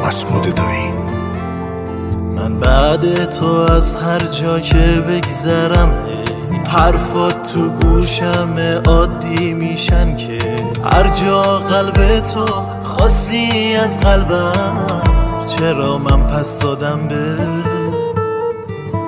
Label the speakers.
Speaker 1: مسعود دایی.
Speaker 2: من بعد تو از هر جا که بگذرم حرفات تو گوشم عادی میشن که هر جا قلب تو خاصی از قلبم، چرا من پس دادم به